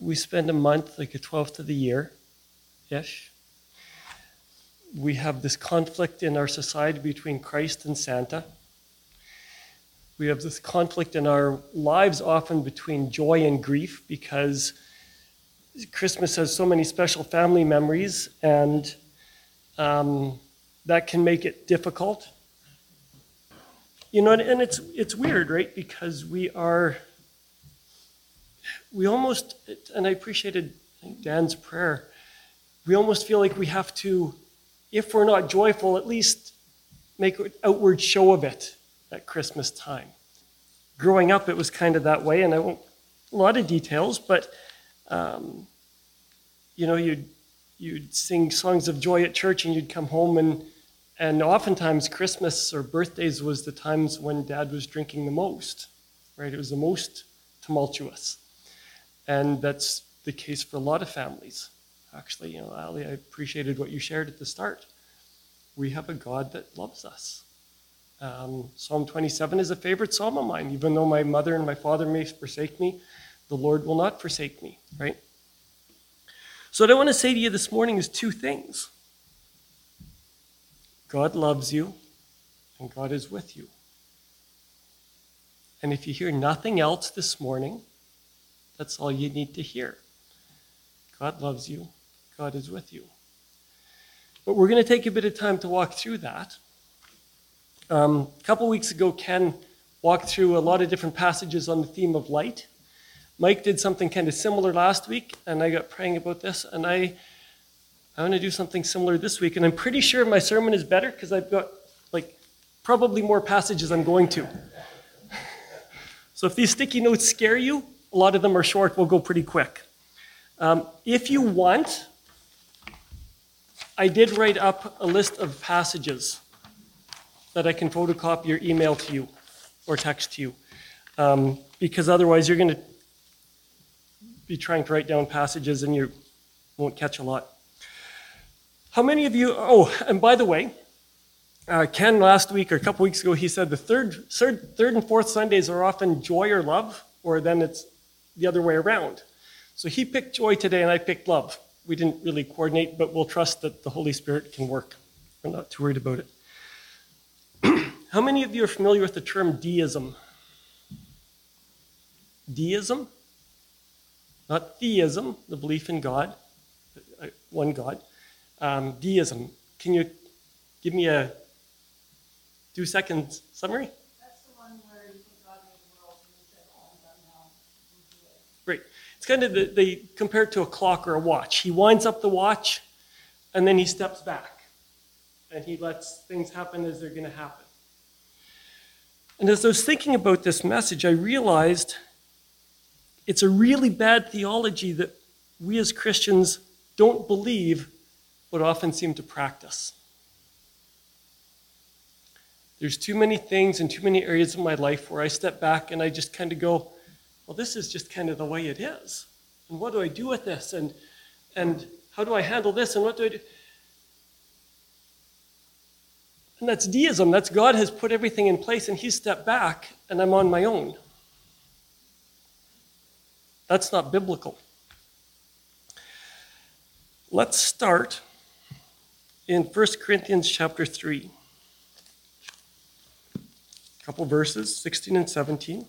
we spend a month, like a 12th of the year-ish. We have this conflict in our society between Christ and Santa. We have this conflict in our lives often between joy and grief because Christmas has so many special family memories, and that can make it difficult. You know, and it's weird, right? Because we almost, and I appreciated Dan's prayer, we almost feel like we have to, if we're not joyful, at least make an outward show of it at Christmas time. Growing up, it was kind of that way, and I won't, a lot of details, but you know, you'd sing songs of joy at church, and you'd come home, and oftentimes Christmas or birthdays was the times when Dad was drinking the most, right? It was the most tumultuous. And that's the case for a lot of families. Actually, you know, Ali, I appreciated what you shared at the start. We have a God that loves us. Psalm 27 is a favorite psalm of mine. Even though my mother and my father may forsake me, the Lord will not forsake me, right? So what I want to say to you this morning is two things. God loves you, and God is with you. And if you hear nothing else this morning, that's all you need to hear. God loves you. God is with you. But we're going to take a bit of time to walk through that. A couple weeks ago, Ken walked through a lot of different passages on the theme of light. Mike did something kind of similar last week, and I got praying about this, and I want to do something similar this week, and I'm pretty sure my sermon is better because I've got probably more passages I'm going to. So if these sticky notes scare you, a lot of them are short. We'll go pretty quick. If you want, I did write up a list of passages that I can photocopy or email to you or text to you, because otherwise you're going to be trying to write down passages and you won't catch a lot. How many of you, and by the way, Ken last week or a couple weeks ago, he said the third and fourth Sundays are often joy or love, or then it's the other way around. So he picked joy today and I picked love. We didn't really coordinate, but we'll trust that the Holy Spirit can work. We're not too worried about it. How many of you are familiar with the term deism? Deism? Not theism, the belief in God, one God. Deism. Can you give me a 2-second summary? That's the one where you think God made the world and you said, oh, I'm done now. Right. It's kind of, they compare it to a clock or a watch. He winds up the watch, and then he steps back. And he lets things happen as they're going to happen. And as I was thinking about this message, I realized it's a really bad theology that we as Christians don't believe but often seem to practice. There's too many things in too many areas of my life where I step back and I just kind of go, well, this is just kind of the way it is. And what do I do with this? And how do I handle this? And what do I do? And that's deism. That's God has put everything in place and he's stepped back and I'm on my own. That's not biblical. Let's start in 1 Corinthians chapter 3. A couple verses, 16 and 17.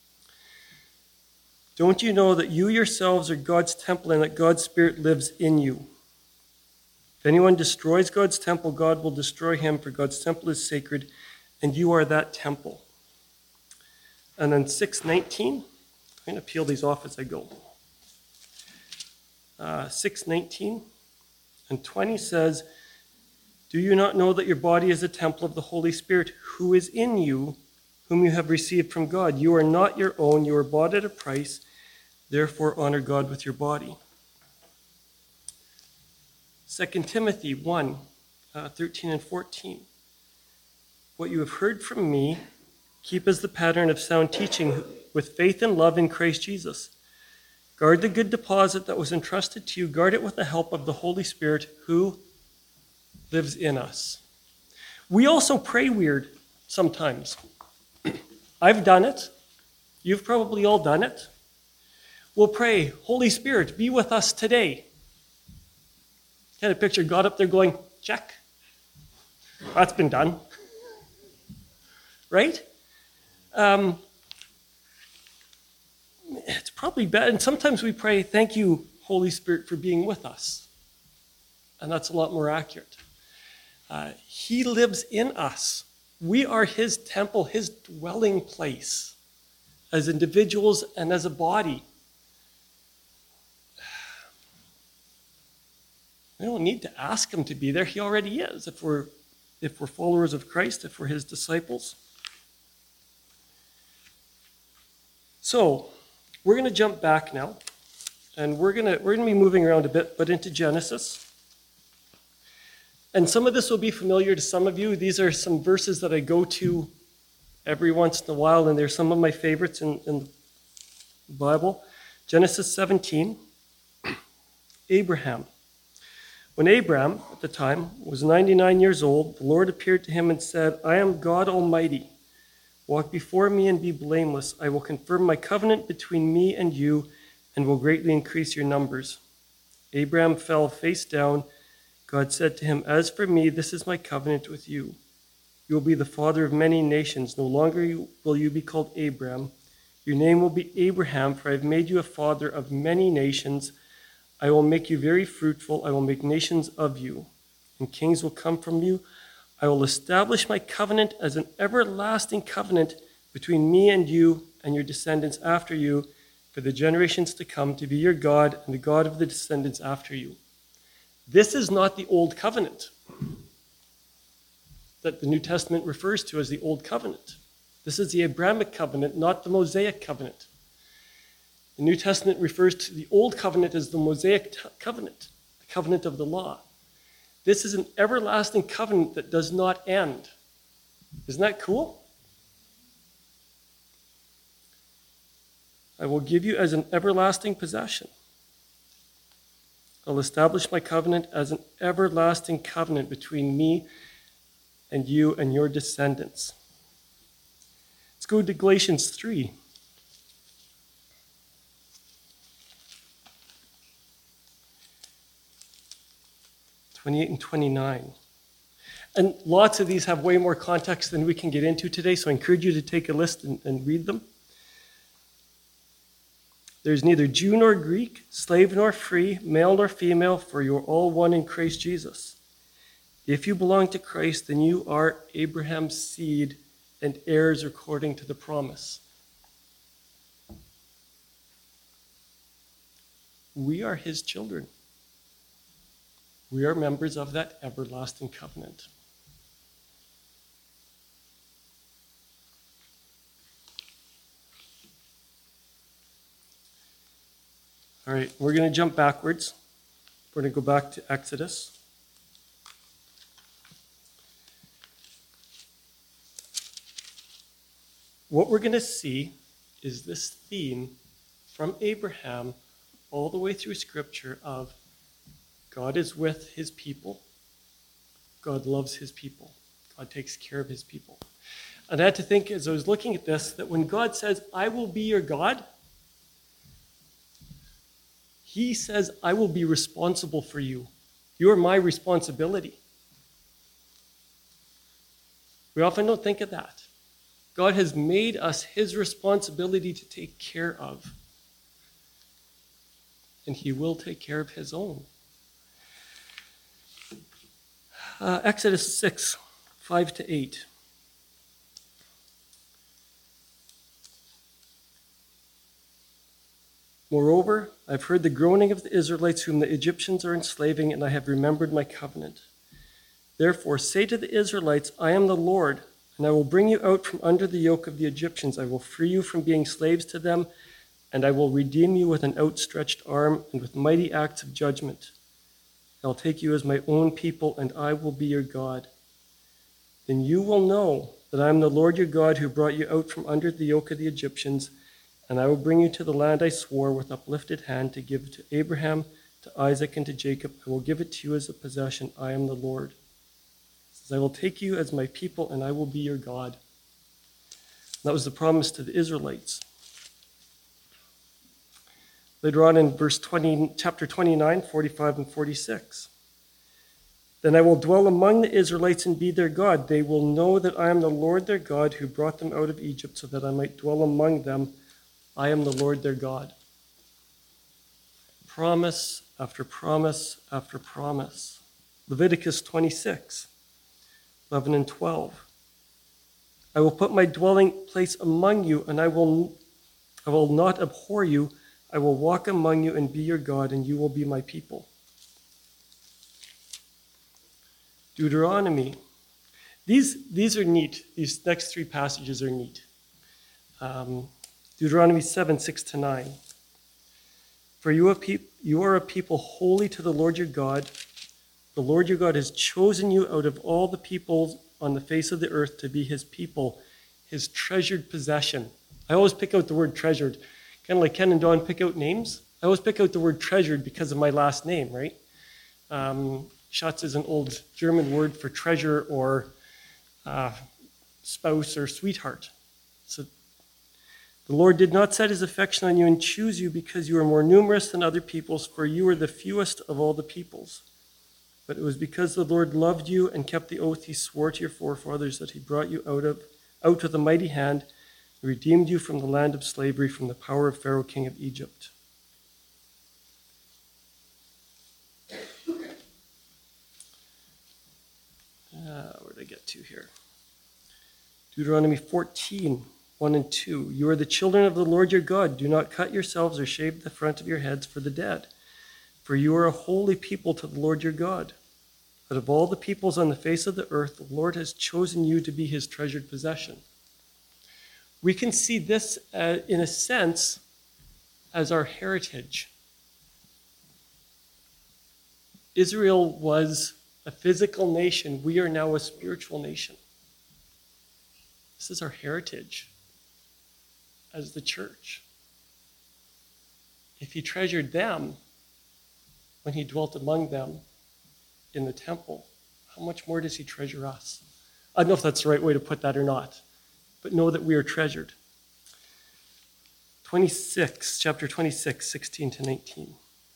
Don't you know that you yourselves are God's temple and that God's Spirit lives in you? If anyone destroys God's temple, God will destroy him, for God's temple is sacred, and you are that temple. And then 6:19, I'm going to peel these off as I go. 6:19 and 20 says, do you not know that your body is a temple of the Holy Spirit who is in you, whom you have received from God? You are not your own, you are bought at a price, therefore honor God with your body. 2 Timothy 1, 13 and 14. What you have heard from me, keep as the pattern of sound teaching with faith and love in Christ Jesus. Guard the good deposit that was entrusted to you. Guard it with the help of the Holy Spirit who lives in us. We also pray weird sometimes. I've done it. You've probably all done it. We'll pray, Holy Spirit, be with us today. Kind of picture God up there going, check. That's been done. Right? It's probably bad. And sometimes we pray, thank you, Holy Spirit, for being with us. And that's a lot more accurate. He lives in us. We are his temple, his dwelling place as individuals and as a body. We don't need to ask him to be there. He already is if we're followers of Christ, if we're his disciples. So, we're going to jump back now, and we're going to be moving around a bit, but into Genesis. And some of this will be familiar to some of you. These are some verses that I go to every once in a while, and they're some of my favorites in the Bible. Genesis 17, Abraham. When Abraham, at the time, was 99 years old, the Lord appeared to him and said, I am God Almighty. Walk before me and be blameless. I will confirm my covenant between me and you and will greatly increase your numbers. Abraham fell face down. God said to him, As for me, this is my covenant with you. You will be the father of many nations. No longer will you be called Abram. Your name will be Abraham, for I have made you a father of many nations. I will make you very fruitful. I will make nations of you, and kings will come from you. I will establish my covenant as an everlasting covenant between me and you and your descendants after you for the generations to come, to be your God and the God of the descendants after you. This is not the old covenant that the New Testament refers to as the old covenant. This is the Abrahamic covenant, not the Mosaic covenant. The New Testament refers to the old covenant as the Mosaic covenant, the covenant of the law. This is an everlasting covenant that does not end. Isn't that cool? I will give you as an everlasting possession. I'll establish my covenant as an everlasting covenant between me and you and your descendants. Let's go to Galatians 3. '28 and 29. And lots of these have way more context than we can get into today, so I encourage you to take a list and read them. There's neither Jew nor Greek, slave nor free, male nor female, for you are all one in Christ Jesus. If you belong to Christ, then you are Abraham's seed and heirs according to the promise. We are his children. We are members of that everlasting covenant. All right, we're going to jump backwards. We're going to go back to Exodus. What we're going to see is this theme from Abraham all the way through Scripture of God is with his people. God loves his people. God takes care of his people. And I had to think as I was looking at this that when God says, I will be your God, he says, I will be responsible for you. You are my responsibility. We often don't think of that. God has made us his responsibility to take care of. And he will take care of his own. Exodus 6, 5-8. Moreover, I've heard the groaning of the Israelites whom the Egyptians are enslaving, and I have remembered my covenant. Therefore, say to the Israelites, I am the Lord, and I will bring you out from under the yoke of the Egyptians. I will free you from being slaves to them, and I will redeem you with an outstretched arm and with mighty acts of judgment. I'll take you as my own people, and I will be your God. Then you will know that I am the Lord your God who brought you out from under the yoke of the Egyptians, and I will bring you to the land I swore with uplifted hand to give to Abraham, to Isaac, and to Jacob. I will give it to you as a possession. I am the Lord. It says, I will take you as my people, and I will be your God. That was the promise to the Israelites. Later on in chapter 29, 45 and 46. Then I will dwell among the Israelites and be their God. They will know that I am the Lord their God who brought them out of Egypt so that I might dwell among them. I am the Lord their God. Promise after promise after promise. Leviticus 26, 11 and 12. I will put my dwelling place among you, and I will not abhor you. I will walk among you and be your God, and you will be my people. Deuteronomy. These are neat. These next three passages are neat. Deuteronomy 7, 6 to 9. For you are a people holy to the Lord your God. The Lord your God has chosen you out of all the peoples on the face of the earth to be his people, his treasured possession. I always pick out the word treasured. Kind of like Ken and Dawn pick out names. I always pick out the word treasured because of my last name, right? Schatz is an old German word for treasure or spouse or sweetheart. So the Lord did not set his affection on you and choose you because you are more numerous than other peoples, for you are the fewest of all the peoples. But it was because the Lord loved you and kept the oath he swore to your forefathers that he brought you out with a mighty hand and redeemed you from the land of slavery, from the power of Pharaoh, king of Egypt. Where did I get to here? Deuteronomy 14, 1 and 2. You are the children of the Lord your God. Do not cut yourselves or shave the front of your heads for the dead, for you are a holy people to the Lord your God. Out of all the peoples on the face of the earth, the Lord has chosen you to be his treasured possession. We can see this, in a sense, as our heritage. Israel was a physical nation. We are now a spiritual nation. This is our heritage as the church. If he treasured them when he dwelt among them in the temple, how much more does he treasure us? I don't know if that's the right way to put that or not, but know that we are treasured. Chapter 26, 16 to 19.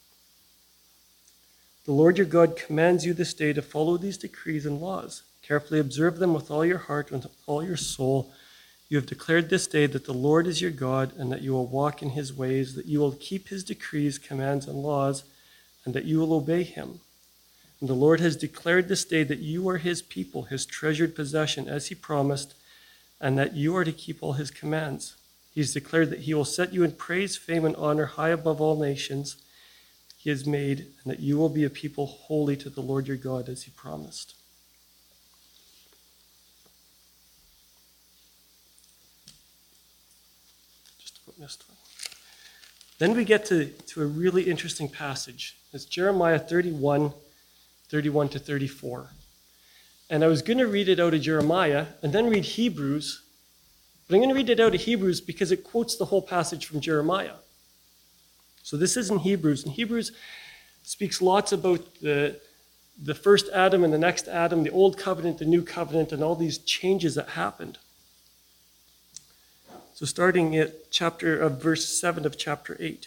The Lord your God commands you this day to follow these decrees and laws. Carefully observe them with all your heart and with all your soul. You have declared this day that the Lord is your God, and that you will walk in his ways, that you will keep his decrees, commands, and laws, and that you will obey him. And the Lord has declared this day that you are his people, his treasured possession, as he promised, and that you are to keep all his commands. He has declared that he will set you in praise, fame, and honor high above all nations he has made, and that you will be a people holy to the Lord your God, as he promised. Just about missed one. Then we get to a really interesting passage. It's Jeremiah 31, 31 to 34. And I was going to read it out of Jeremiah and then read Hebrews, but I'm going to read it out of Hebrews because it quotes the whole passage from Jeremiah. So this is in Hebrews, and Hebrews speaks lots about the first Adam and the next Adam, the old covenant, the new covenant, and all these changes that happened. So starting at verse 7 of chapter 8.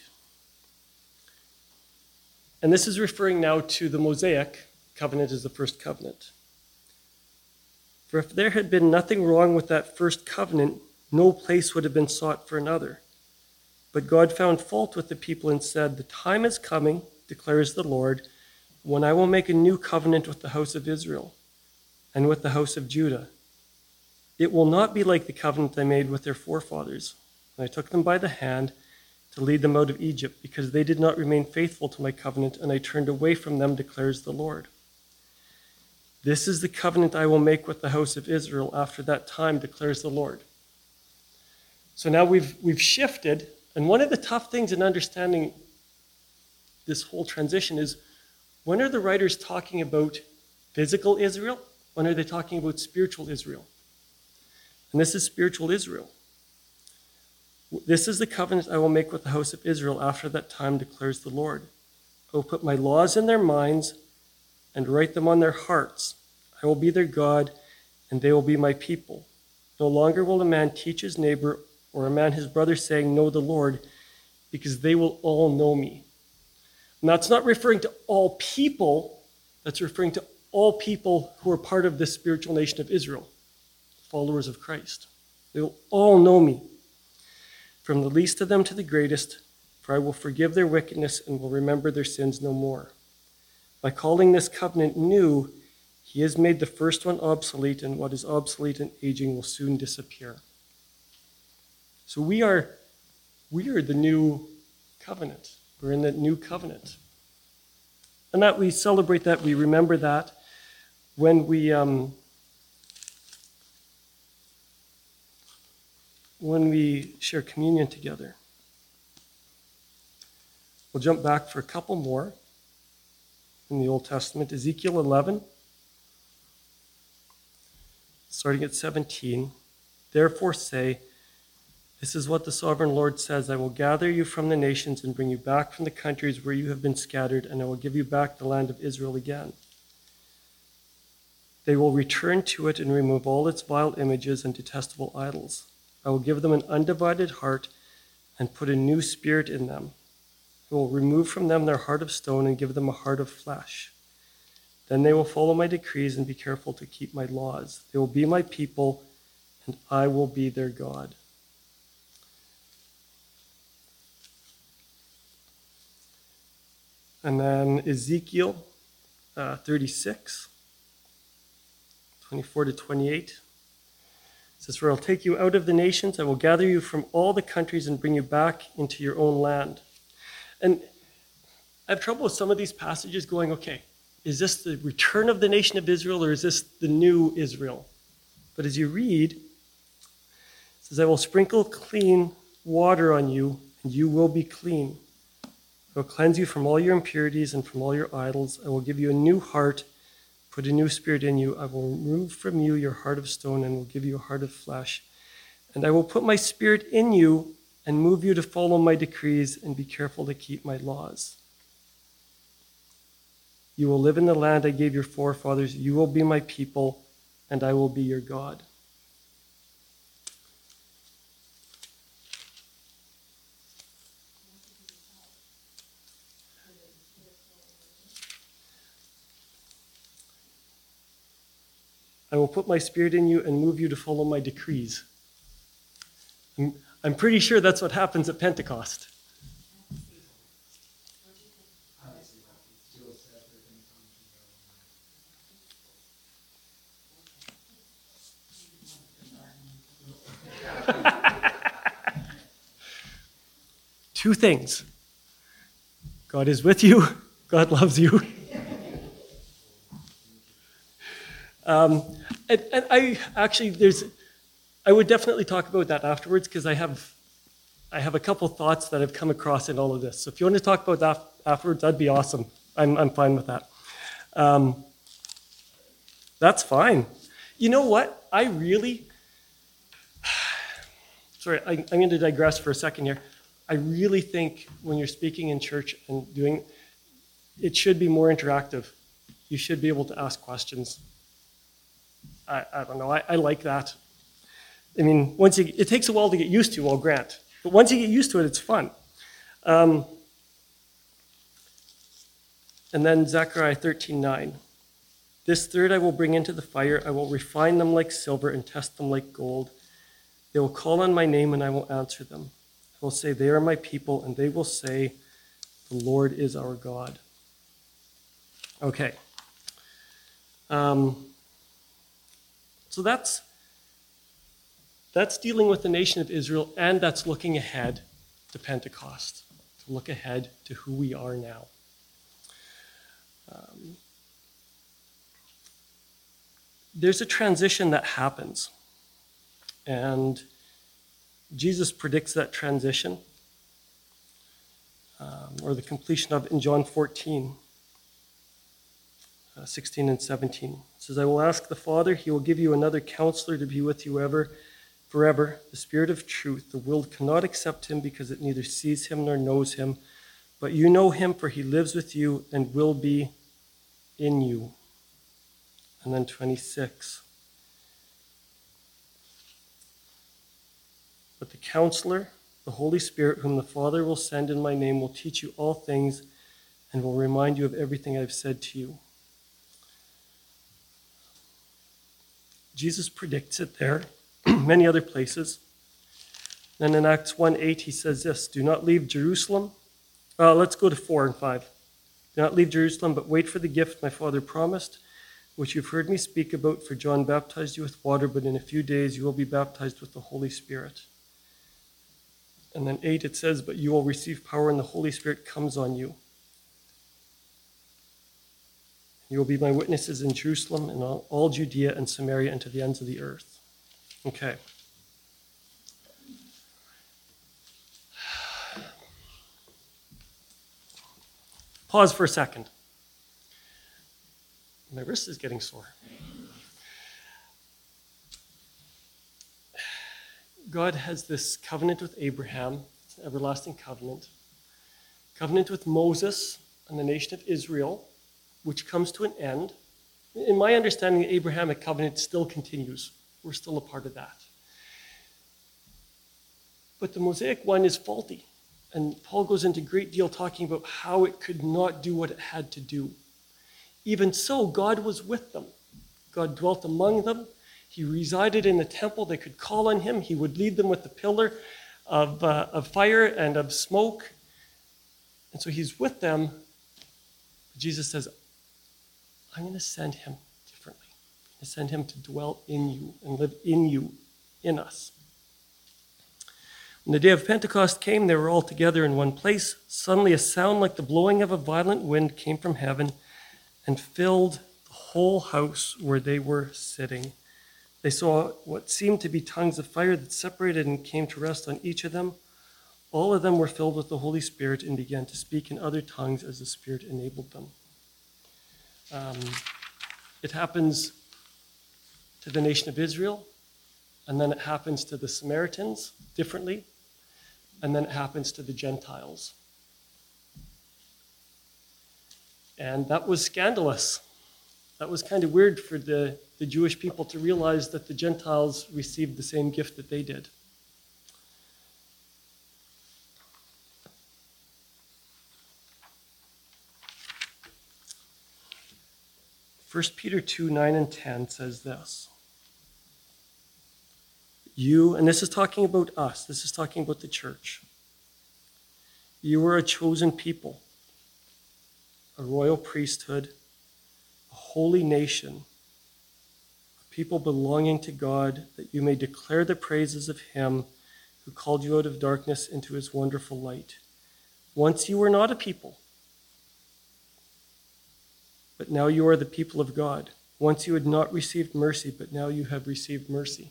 And this is referring now to the Mosaic covenant as the first covenant. For if there had been nothing wrong with that first covenant, no place would have been sought for another. But God found fault with the people and said, "The time is coming, declares the Lord, when I will make a new covenant with the house of Israel and with the house of Judah. It will not be like the covenant I made with their forefathers when I took them by the hand to lead them out of Egypt, because they did not remain faithful to my covenant, and I turned away from them, declares the Lord. This is the covenant I will make with the house of Israel after that time, declares the Lord." So now we've shifted, and one of the tough things in understanding this whole transition is, when are the writers talking about physical Israel? When are they talking about spiritual Israel? And this is spiritual Israel. This is the covenant I will make with the house of Israel after that time, declares the Lord. I will put my laws in their minds and write them on their hearts. I will be their God, and they will be my people. No longer will a man teach his neighbor or a man his brother, saying, "Know the Lord," because they will all know me. And that's not referring to all people, that's referring to all people who are part of this spiritual nation of Israel, followers of Christ. They will all know me, from the least of them to the greatest, for I will forgive their wickedness and will remember their sins no more. By calling this covenant new, he has made the first one obsolete, and what is obsolete and aging will soon disappear. So we are the new covenant. We're in the new covenant. And that we celebrate that, we remember that when we share communion together. We'll jump back for a couple more in the Old Testament. Ezekiel 11, starting at 17. Therefore say, this is what the sovereign Lord says, I will gather you from the nations and bring you back from the countries where you have been scattered, and I will give you back the land of Israel again. They will return to it and remove all its vile images and detestable idols. I will give them an undivided heart and put a new spirit in them. I will remove from them their heart of stone and give them a heart of flesh. Then they will follow my decrees and be careful to keep my laws. They will be my people, and I will be their God. And then Ezekiel 36, 24 to 28. It says, for I'll take you out of the nations, I will gather you from all the countries and bring you back into your own land. And I have trouble with some of these passages going, okay, is this the return of the nation of Israel or is this the new Israel? But as you read, it says, I will sprinkle clean water on you, and you will be clean. I will cleanse you from all your impurities and from all your idols. I will give you a new heart, put a new spirit in you. I will remove from you your heart of stone and will give you a heart of flesh. And I will put my spirit in you and move you to follow my decrees and be careful to keep my laws. You will live in the land I gave your forefathers. You will be my people, and I will be your God. I will put my spirit in you and move you to follow my decrees. I'm pretty sure that's what happens at Pentecost. Two things. God is with you. God loves you. And I actually, I would definitely talk about that afterwards because I have a couple thoughts that have come across in all of this. So if you want to talk about that afterwards, that'd be awesome. I'm fine with that. That's fine. You know what? Sorry, I'm going to digress for a second here. I really think when you're speaking in church and doing, it should be more interactive. You should be able to ask questions. I don't know. I like that. I mean, it takes a while to get used to, I'll grant. But once you get used to it, it's fun. And then Zechariah 13:9. This third I will bring into the fire. I will refine them like silver and test them like gold. They will call on my name and I will answer them. I will say, they are my people, and they will say, the Lord is our God. Okay. So that's dealing with the nation of Israel, and that's looking ahead to Pentecost, to look ahead to who we are now. There's a transition that happens, and Jesus predicts that transition, or the completion of it in John 14. 16 and 17. It says, I will ask the Father, he will give you another counselor to be with you forever, the Spirit of truth. The world cannot accept him because it neither sees him nor knows him, but you know him, for he lives with you and will be in you. And then 26. But the counselor, The Holy Spirit, whom the Father will send in my name, will teach you all things and will remind you of everything I've said to you. Jesus predicts it there, many other places. Then in Acts 1:8, he says this, do not leave Jerusalem. Let's go to 4 and 5. Do not leave Jerusalem, but wait for the gift my Father promised, which you've heard me speak about, for John baptized you with water, but in a few days you will be baptized with the Holy Spirit. And then 8, it says, but you will receive power and the Holy Spirit comes on you. You will be my witnesses in Jerusalem and all Judea and Samaria and to the ends of the earth. Okay. Pause for a second. My wrist is getting sore. God has this covenant with Abraham, it's an everlasting covenant. Covenant with Moses and the nation of Israel, which comes to an end. In my understanding, the Abrahamic covenant still continues. We're still a part of that. But the Mosaic one is faulty. And Paul goes into great deal talking about how it could not do what it had to do. Even so, God was with them. God dwelt among them. He resided in the temple. They could call on him. He would lead them with the pillar of fire and of smoke. And so he's with them. Jesus says, I'm going to send him differently. I'm going to send him to dwell in you and live in you, in us. When the day of Pentecost came, they were all together in one place. Suddenly a sound like the blowing of a violent wind came from heaven and filled the whole house where they were sitting. They saw what seemed to be tongues of fire that separated and came to rest on each of them. All of them were filled with the Holy Spirit and began to speak in other tongues as the Spirit enabled them. It happens to the nation of Israel, and then it happens to the Samaritans differently, and then it happens to the Gentiles. And that was scandalous. That was kind of weird for the Jewish people to realize that the Gentiles received the same gift that they did. First Peter 2:9 and 10 says this. You, and this is talking about us, this is talking about the church. You are a chosen people, a royal priesthood, a holy nation, a people belonging to God, that you may declare the praises of him who called you out of darkness into his wonderful light. Once you were not a people, but now you are the people of God. Once you had not received mercy, but now you have received mercy.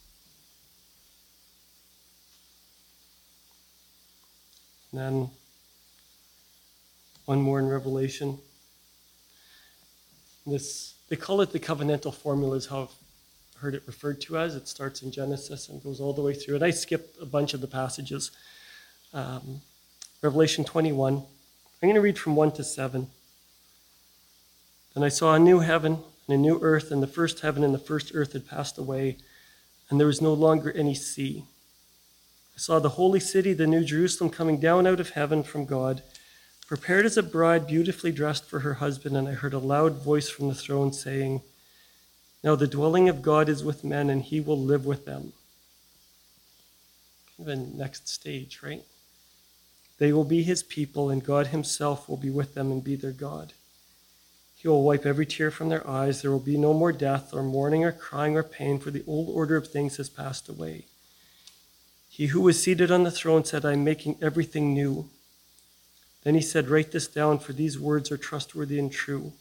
And then one more in Revelation. They call it the covenantal formula, is how I've heard it referred to as. It starts in Genesis and goes all the way through. And I skipped a bunch of the passages. Revelation 21. I'm going to read from 1 to 7. Then I saw a new heaven and a new earth, and the first heaven and the first earth had passed away, and there was no longer any sea. I saw the holy city, the new Jerusalem, coming down out of heaven from God, prepared as a bride beautifully dressed for her husband, and I heard a loud voice from the throne saying, now the dwelling of God is with men, and he will live with them. The next stage, right? They will be his people, and God himself will be with them and be their God. He will wipe every tear from their eyes. There will be no more death or mourning or crying or pain, for the old order of things has passed away. He who was seated on the throne said, I am making everything new. Then he said, write this down, for these words are trustworthy and true.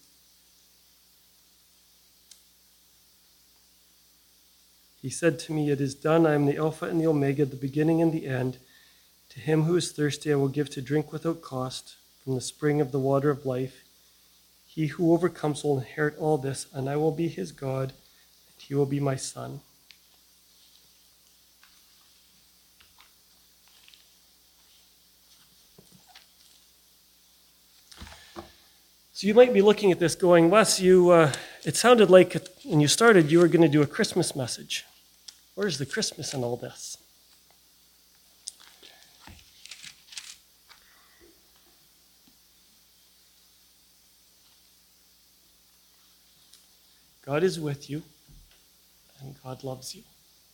He said to me, it is done. I am the Alpha and the Omega, the beginning and the end. To him who is thirsty, I will give to drink without cost from the spring of the water of life. He who overcomes will inherit all this, and I will be his God, and he will be my son. So you might be looking at this going, Wes, it sounded like when you started you were going to do a Christmas message. Where's the Christmas in all this? God is with you, and God loves you.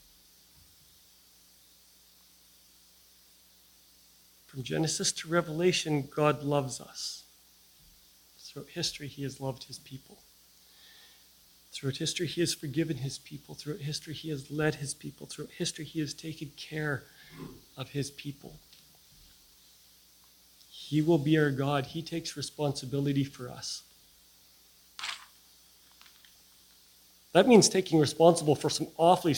From Genesis to Revelation, God loves us. Throughout history, he has loved his people. Throughout history, he has forgiven his people. Throughout history, he has led his people. Throughout history, he has taken care of his people. He will be our God. He takes responsibility for us. That means taking responsibility for some awfully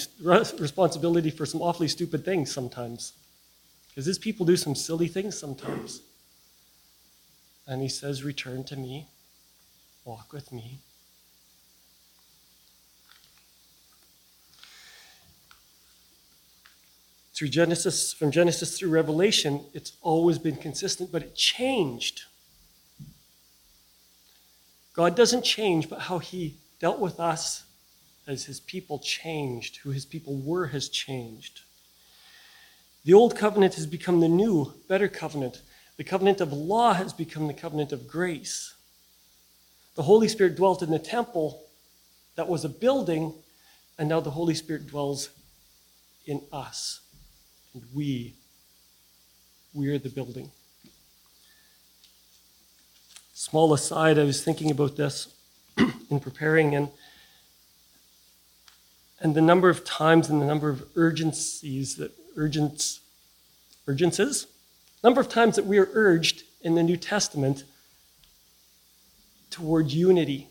stupid things sometimes. Because his people do some silly things sometimes. And he says, return to me, walk with me. From Genesis through Revelation, it's always been consistent, but it changed. God doesn't change, but how he dealt with us as his people changed, who his people were has changed. The old covenant has become the new, better covenant. The covenant of law has become the covenant of grace. The Holy Spirit dwelt in the temple that was a building, and now the Holy Spirit dwells in us. And we are the building. Small aside, I was thinking about this in preparing, and the number of times and the number of number of times that we are urged in the New Testament toward unity.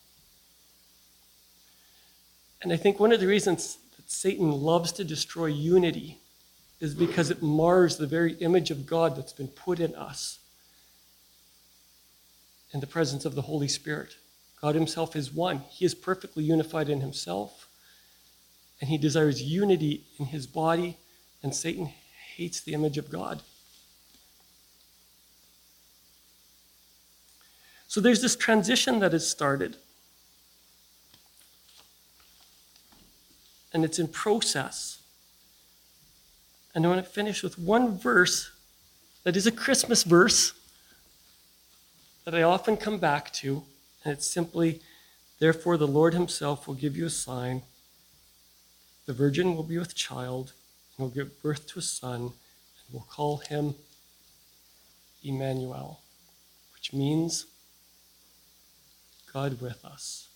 And I think one of the reasons that Satan loves to destroy unity is because it mars the very image of God that's been put in us in the presence of the Holy Spirit. God himself is one. He is perfectly unified in himself, and he desires unity in his body, and Satan hates the image of God. So there's this transition that has started, and it's in process. And I want to finish with one verse that is a Christmas verse that I often come back to, and it's simply, therefore the Lord himself will give you a sign. The virgin will be with child, and will give birth to a son, and will call him Emmanuel, which means God with us.